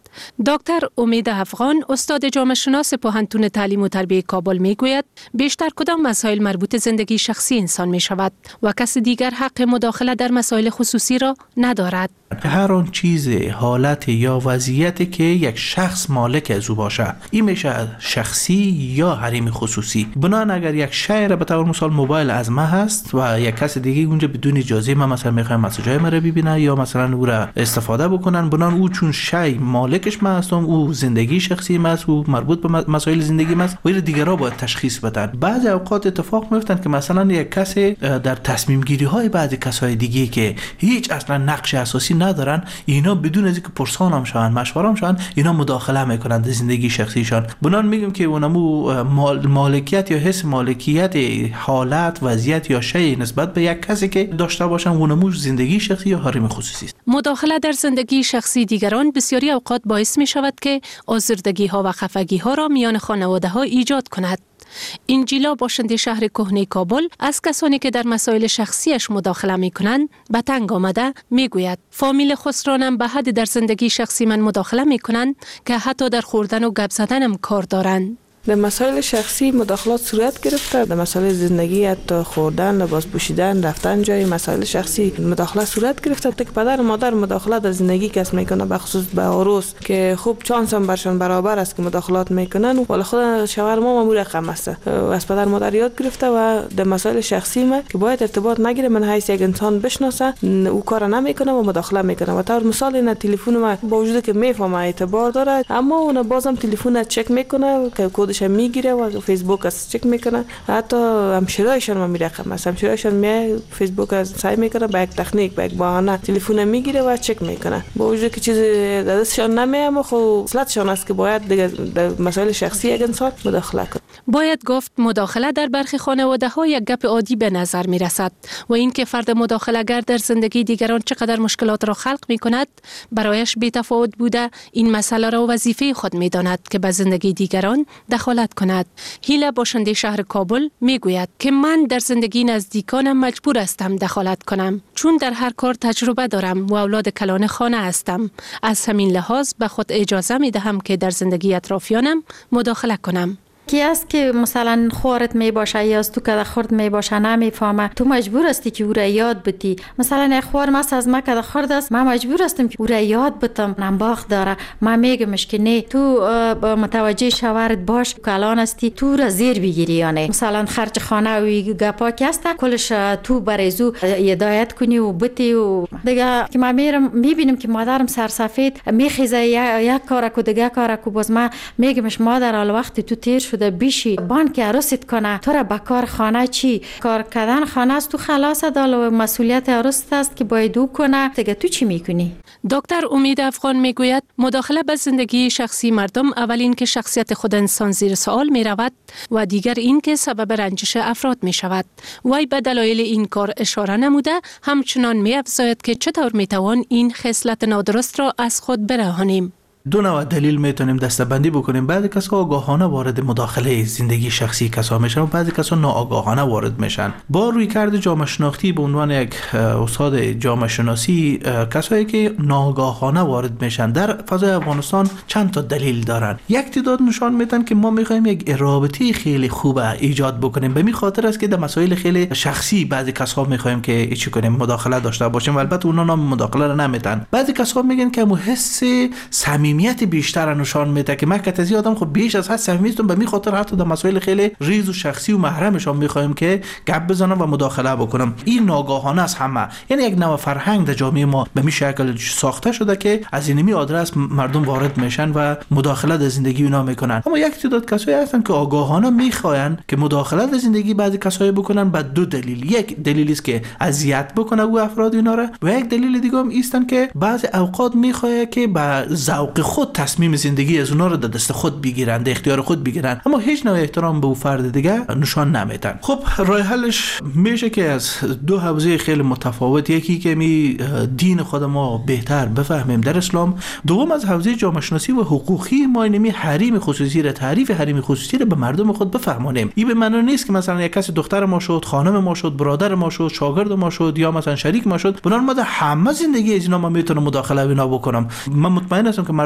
دکتر امید افغان استاد جامعه شناس پوهنتون تعلیم و تربیت کابل میگوید بیشتر کدام مسائل مربوط زندگی شخصی انسان می شود و کسی دیگر حق مداخله در مسائل خصوصی را ندارد. هر آن چیز، حالت یا وضعیتی که یک شخص مالک از او باشه، این میشه شخصی یا حریم خصوصی. بنان اگر یک شی را به طور مثال موبایل از ما هست و یک کس دیگه اونجا بدون اجازه ما مثلا میخواد مسیجای ما رو ببینه یا مثلا او را استفاده بکنن، بنان او چون شی مالکش ما هستم، او زندگی شخصی ما است، او مربوط به مسائل زندگی ما است و این دیگرها باید تشخیص بدن. بعضی اوقات اتفاق میفتن که مثلا یک کسی در تصمیم گیری های بعضی کسای دیگه که هیچ اصلا نقش اساسی ندارن، اینا بدون از اینکه پرسان هم شون مشوره هم شون اینا مداخله میکنند در زندگی شخصیشان. بنان میگم که اونمو مالکیت یا حس مالکیت حالت وضعیت یا شی نسبت به یک کسی که داشته باشن اونمو زندگی شخصی یا حریم خصوصی است. مداخله در زندگی شخصی دیگران بسیاری اوقات باعث می شود که آزردگی ها و خفگی ها را میان خانواده ها ایجاد کند. انجیلا باشنده شهر کهنه کابل از کسانی که در مسائل شخصیش مداخله می کنند به تنگ آمده می گوید فامیل خسرانم به حد در زندگی شخصی من مداخله می کنند که حتی در خوردن و گپ زدنم کار دارند. در مسائل شخصی مداخلات صورت گرفته، در مسائل زندگی حتی خوردن، لباس پوشیدن، رفتن جای، مسائل شخصی مداخله صورت گرفته که پدر و مادر مداخله در زندگی کس میکنه، به خصوص به عروس که خوب چانس هم برشان برابر است که مداخلات میکنن، ولی خود شوهر ما مامور رقم است. از پدر مادر یاد گرفته و در مسائل شخصی ما که باید ارتباط نگیره، من حیث یک انسان بشناسه او کار نمیکنه و مداخله میکنه. و طور مثال این تلفن ما با وجود که میفهمه اعتبار داره، اما اون بازم تلفن چک میکنه که کدش میگیره و فیسبوک از چک میکنه. حتی همشرایشان ما میرقم است، همشرایشان می فیسبوک از سعی میکنه با یک تکنیک با یک بهانه تلفن میگیره و چک میکنه، با وجود که چیز دستشان نمیام و خب اصلاحشان است که باید در مسائل شخصی یک انسان مداخله کنه. باید گفت مداخله در برخی خانواده ها یک گپ عادی به نظر می رسد و اینکه فرد مداخله گر در زندگی دیگران چقدر مشکلات را خلق می کند برایش بی تفاوت بوده این مسئله را وظیفه خود می داند که به زندگی دیگران دخالت کند. هیلا باشنده شهر کابل می گوید که من در زندگی نزدیکانم مجبور هستم دخالت کنم چون در هر کار تجربه دارم و اولاد کلان خانه هستم. از همین لحاظ به خود اجازه می دهم که در زندگی اطرافیانم مداخله کنم. کی است که مثلا خورت می باشه یا از تو که خورد می باشه نمیفهمه، تو مجبور هستی که او را یاد بدی. مثلا یک خور ماست از ما که خورد است، من مجبور هستم که او را یاد بدم. نمباخ داره، من میگمش که نه تو متوجه شوهرت باش که الان هستی تو را زیر بگیری یا نه. مثلا خرج خانه و گپا که است کلش تو برای زو هدایت کنی و بتی و دیگه. که من میرم میبینم که مادرم سرسفید میخیزه یک کار کو دیگه کار کو، باز من میگمش مادر حال وقت تو تیر شد بیشی بانک عروست کنه، تو را بکار خانه چی کار کردن خانه است، تو خلاص دال مسئولیت عروست است که باید او کنه، دیگه تو چی میکنی؟ دکتر امید افغان میگوید مداخله به زندگی شخصی مردم اولین که شخصیت خود انسان زیر سوال می رود و دیگر این که سبب رنجش افراد می شود. وی به دلایل این کار اشاره نموده همچنان می افزاید که چطور می توان این خصلت نادرست را از خود برهانیم. دو نوع دلیل میتونیم دسته‌بندی بکنیم. بعضی کسا آگاهانه وارد مداخله زندگی شخصی کسا میشن و بعضی کسا ناآگاهانه وارد میشن. با رویکرد جامعه شناختی به عنوان یک استاد جامعه شناسی، کسایی که ناآگاهانه وارد میشن در فضای افغانستان چند تا دلیل دارن. یک تعداد نشان میدن که ما میخوایم یک رابطه خیلی خوب ایجاد بکنیم، به این خاطر است که در مسائل خیلی شخصی بعضی کسا میخوایم که چی کنیم مداخله داشته باشیم و البته اونا نام مداخله رو نمیدن. بعضی کسا میگن که حس صمیمیت بیشتر نشان میده که من کتازی آدم خب بیش از حد صمیمیتون به می خاطر حتی در مسائل خیلی ریز و شخصی و محرمشان میخوایم که گپ بزنم و مداخله بکنم. این ناگاهانه است همه، یعنی یک نوع فرهنگ در جامعه ما به می شکل ساخته شده که از اینمی آدرس مردم وارد میشن و مداخله در زندگی اونا میکنن. اما یک تعداد کسایی هستن که آگاهانه میخواین که مداخله در زندگی بعضی کسایی بکنن به دو دلیل. یک دلیلی است که اذیت بکنه او افراد اینا را و یک دلیل دیگه هم ایستن که بعضی اوقات میخواد که به ذوق خود تصمیم زندگی از اونا رو در دست خود بگیرن، در اختیار خود بگیرن، اما هیچ نوع احترام به اون فرد دیگه نشان نمیدن. خب راه حلش میشه که از دو حوزه خیلی متفاوت، یکی که می دین خود ما بهتر بفهمیم در اسلام، دوم از حوزه جامعه شناسی و حقوقی ما اینمی حریم خصوصی را، تعریف حریم خصوصی را به مردم خود بفهمونیم. این به معنی نیست که مثلا یک کسی دختر ما شد، خانم ما شد، برادر ما شد، شاگرد ما شد یا مثلا شریک ما شد، بنابراین ما در همه زندگی از اینا ما میتونم مداخله بنا بکنم. من مطمئن هستم که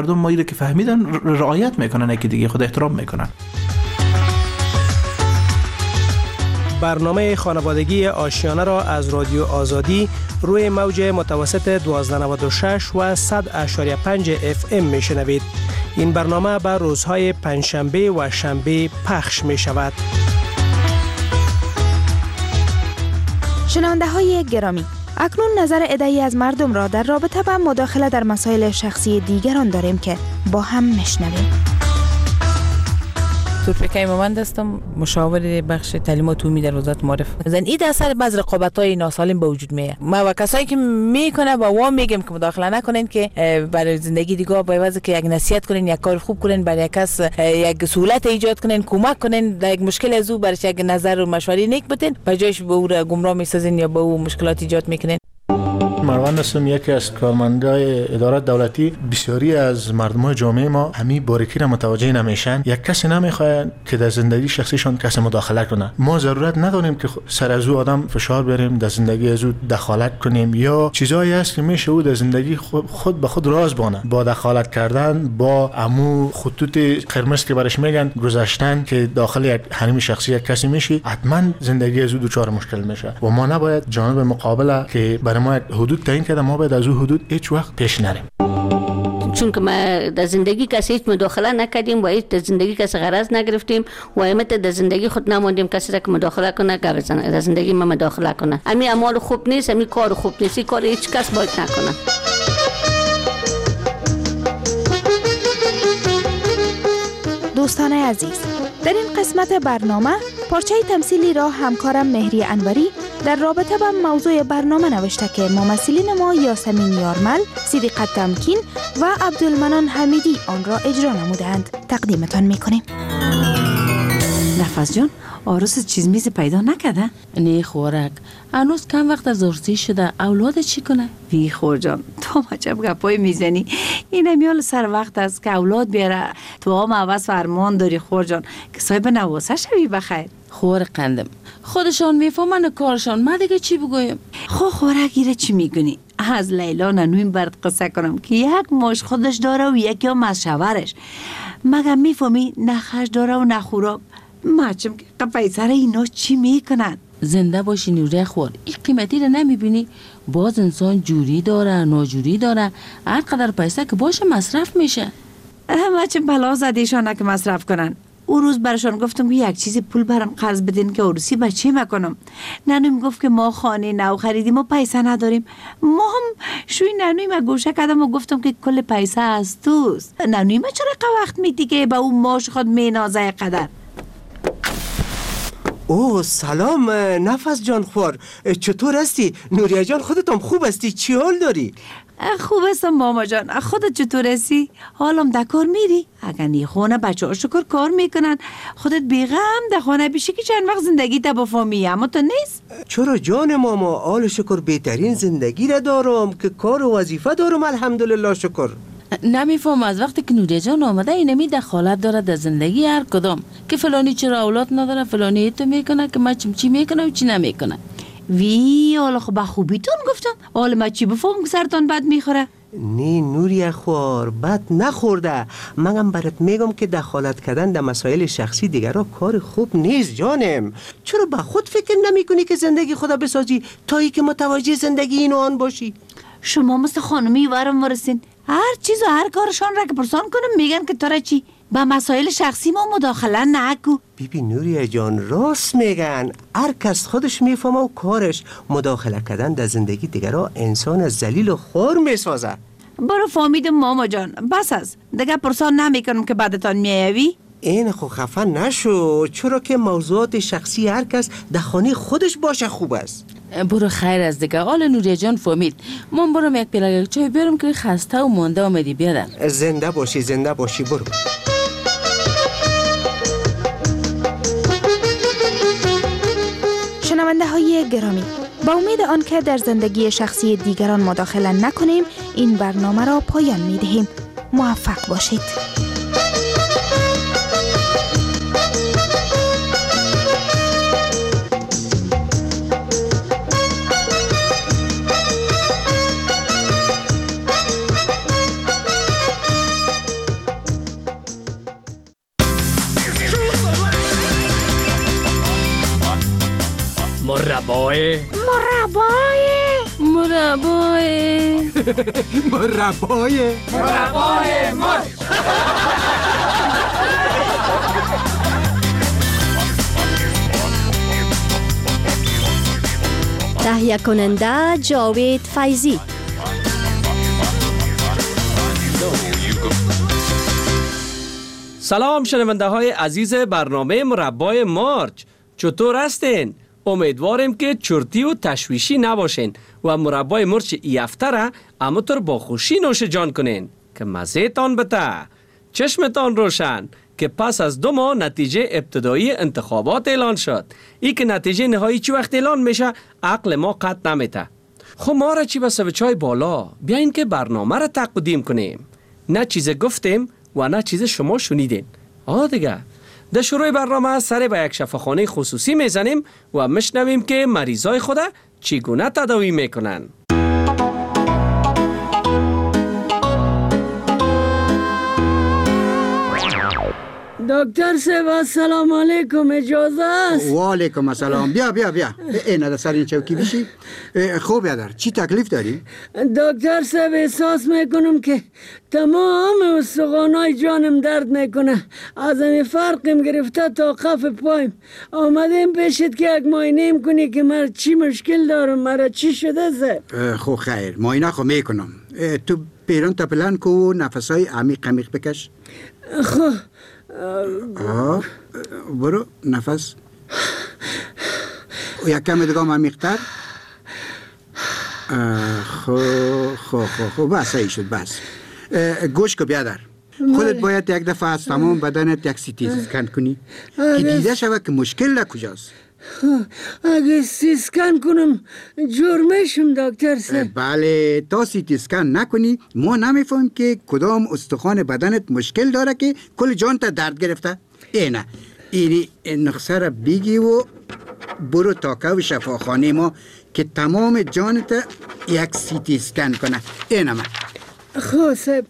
مردم ما اینو که فهمیدن رعایت میکنن، یکی دیگه خود احترام میکنن. برنامه خانوادگی آشیانه را از رادیو آزادی روی موج متوسط 1296 و 100.5 FM میشنوید. این برنامه بر روزهای پنجشنبه و شنبه پخش می شود. شنونده های گرامی، اکنون نظر عده‌ای از مردم را در رابطه با مداخله در مسائل شخصی دیگران داریم که با هم میشنویم. تورپیکای مومند هستم، مشاور بخش تعلیمات عمومی در وزارت معارف. این اثر بعض رقابت‌های ناسالم به وجود میاد. ما و کسایی که میکنه با وام میگم که مداخله نکنین، که برای زندگی دیگه با واسه که یک نصیحت کنین، یک کار خوب کنین، برای کس یک سهولت ایجاد کنین، کمک کنین، در یک مشکل از او برای یک نظر و مشوره نیک بتین، به جایش به او گمراه میسازین یا به او مشکلات ایجاد میکنین. مروان هستم، یکی از کارمندای اداره دولتی. بسیاری از مردمای جامعه ما همین باریکی را متوجه نمیشن. یک کسی نمیخواد که در زندگی شخصیشون کسی مداخله کنه. ما ضرورت نداریم که سر از او آدم فشار بریم، در زندگی از او دخالت کنیم، یا چیزایی هست که میشه او در زندگی خود به خود راز بانه. با دخالت کردن، با امو خطوط قرمز که برش میگن گذاشتن که داخل یک حریم شخصی یک کسی میشی، حتما زندگی از او دچار مشکل میشه و ما نباید جانب مقابل که برای ما حدود تعیین کرده، ما باید از اون حدود هیچ وقت پیش نریم. چون که ما در زندگی کسی هیچ مداخله نکردیم و هیچ در زندگی کسی غرض نگرفتیم و همت در زندگی خود نموندیم کسی را که مداخله کنه که بزنه در زندگی ما مداخله کنه. امی اعمال خوب نیست، امی کار خوب نیست، این کار هیچ کس باید نکنه. دوستان عزیز، در این قسمت برنامه پارچه تمثیلی را همکارم مهری انوری در رابطه با موضوع برنامه نوشته که ممثلین ما یاسمین یارمل، صدیقه تمکین و عبدالمنان حمیدی آن را اجرا نمودند. تقدیمتان میکنیم. نفس جان، آروس چیز میز پیدا نکرده؟ نه خورک، هنوز کم وقت از عروسی شده، اولاد چی کنه؟ وی خور جان، تو عجب گپای میزنی. این میال سر وقت است که اولاد بیاره. تو هم عوض فرمان داری خور جان که صاحب نواسه شوی بخیر. خور قندم، خودشان میفهمن کارشان، ما دیگه چی بگویم؟ خورک گیره چی میگونی؟ از لیلا ننویم برد قصه کنم که یک ماش خودش داره و یکی هم از شوهرش. مگه میفهمی نخش داره و نخوراب. مچم که قفیسر اینا چی میکنن؟ زنده باشی نوره خور، این قیمتی رو نمیبینی؟ باز انسان جوری داره ناجوری داره، هر قدر پیسه که باشه مصرف میشه. مچم بلا زدیشان که مصرف کنن. او روز برشان گفتم که یک چیزی پول برام قرض بدین که عروسی بچه مکنم. ننویم گفت که ما خانه نو خریدیم و پیسه نداریم. ما هم شوی ننویم گوشه کردم و گفتم که کل پیسه از توست. ننویم چرا وقت میدی که با اون ماش خود مینازه قدر. اوه سلام نفس جان خور، چطور هستی؟ نوریه جان خودتم خوب هستی؟ چی حال داری؟ خوب هستم ماما جان، خودت چطور هستی؟ حالم در کار میری؟ اگر نی خونه بچه ها شکر کار میکنن، خودت بیغم در خانه بیشی که چند وقت زندگی تا بفهمی، اما تو نیست؟ چرا جان ماما، حال شکر بهترین زندگی را دارم که کار و وظیفه دارم الحمدلله شکر. نمیفهم از وقتی که نوریه جان آمده اینمی دخالت داره در زندگی هر کدام، که فلانی چرا اولاد نداره، فلانی تو میکنه که مچم چی میکنه و چی نمیکنه. وی حالا خب خوبیتون گفتم، حالا ما چی بفهم که سرتان بد میخوره؟ نه نوریه خوار، بد نخورده. منم برات میگم که دخالت کردن در مسائل شخصی دیگرها کار خوب نیست جانم. چرا با خود فکر نمی کنی که زندگی خدا بسازی تا ای که متوجه زندگی این و آن باشی؟ شما مثل خانمی ورم ورسین، هر چیز و هر کارشان را که پرسان کنم میگن که تو چی؟ با مسائل شخصی ما مداخله نکو. بیبی نوریه جان راست میگن، هر کس خودش میفهمه و کارش. مداخله کردن در زندگی دیگرها انسان از ذلیل و خور میسازه. برو فهمیدم ماما جان، بس از دیگه پرسان نمیکنم که بعدتان میایوی. این خو خفه نشو، چرا که موضوعات شخصی هر کس در خانه خودش باشه خوب است. برو خیر از دیگه، حال نوریه جان فهمید. من برم یک پیاله چای بیارم که خسته و مونده آمدی بیادر. زنده باشی برو. شنونده های گرامی، با امید آنکه در زندگی شخصی دیگران مداخله نکنیم این برنامه را پایان می دهیم. موفق باشید. مربای مرچ. تهیه کننده جاوید فیضی. سلام شنونده های عزیز برنامه مربای مارچ، چطور هستین؟ امیدواریم که چرتی و تشویشی نباشین و مربای مرچ ای هفته را همونطور با خوشی نوش جان کنین که مزه تان بته، چشمتان روشن که پس از 2 ماه نتیجه ابتدایی انتخابات اعلان شد. ای که نتیجه نهایی چی وقت اعلان میشه عقل ما قطع نمیته. خب ما را چی بسه به چای بالا بیاین که برنامه را تقدیم کنیم. نه چیز گفتیم و نه چیز شما شنیدین. دیگه در شروع برنامه سر به یک شفاخانه خصوصی میزنیم و میشنویم که مریضای خود چگونه تداوی میکنن. دکتر صاحب السلام علیکم، اجازه است؟ و علیکم السلام. بیا این در سر این چوکی بشی. خوب بیادر، چی تکلیف داری؟ دکتر صاحب احساس میکنم که تمام استخوانای جانم درد میکنه، از این فرقم گرفته تا کف پایم. آمدیم پیشت که یک معاینه کنی که من چی مشکل دارم، مرا چی شده صاحب؟ خب خیر، معاینه خو میکنم. تو پیران تا بلند کو و نفسای عمیق بکش. خب برو نفس یک کم دیگه عمیق‌تر. خب بس صحیح شد. بس گوش کو بیادر، خودت باید یک دفعه از تمام بدنت یک سیتی اسکن کنی که دیده شود که مشکل کجاست. اگه سیتی اسکن کنم جور میشم دکتر صاحب؟ بله، تا سیتی اسکن نکنی ما نمیفهمیم که کدام استخوان بدنت مشکل داره که کل جان تا درد گرفته. اینه اینی نقصه را بگی و برو تاکو شفاخانه ما که تمام جانت یک سیتی اسکن کنه. اینه من. خب صاحب.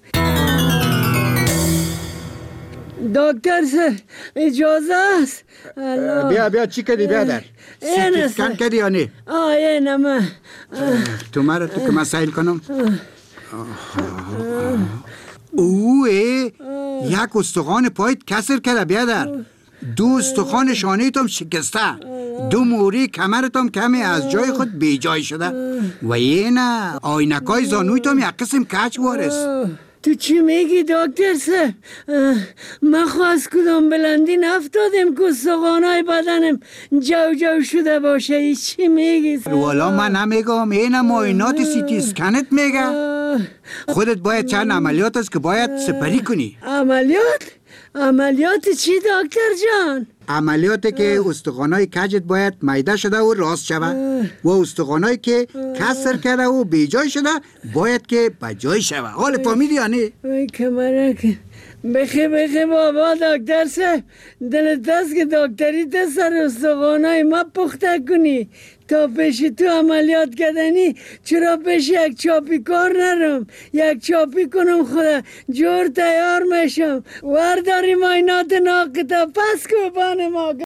دکتر صاحب اجازه است؟ بیا چی کردی بیادر؟ سیتی اسکن کردی یا نه؟ اینه من. تو مرا تو که من سایل کنم. یک استخوان پایت کسر کرده بیادر. 2 استخوان شانه تام شکسته، 2 موری کمرتام کمی از جای خود بی جای شده و یه نه آینکای زانوی تام یک قسم کج وارست. تو چی میگی دکتر صاحب؟ من خواست کدام بلندی نفتادم که استخوانای بدنم جو شده باشه. ای چی میگی؟ والا من نمیگم، این معاینات سیتی اسکنت میگه. خودت باید چند عملیات است که باید سپری کنی. عملیات چی دکتر جان؟ عملیاتی که استخوانای کجت باید میده شده و راست شده و استخوانایی که کسر کرده و بی جای شده باید که بجای شده. حال فهمیدی یا نه؟ ای کمرک بخی بابا دکتر صاحب، دلت دست که دکتری تا سر استخوانای ما پخته کنی تا پیش تو عملیات کردنی. چرا پیش یک چاپی کار نرم، یک چاپی کنم خدا جور تیار میشم. ورداری معاینات ناقتا پس کو بان ما.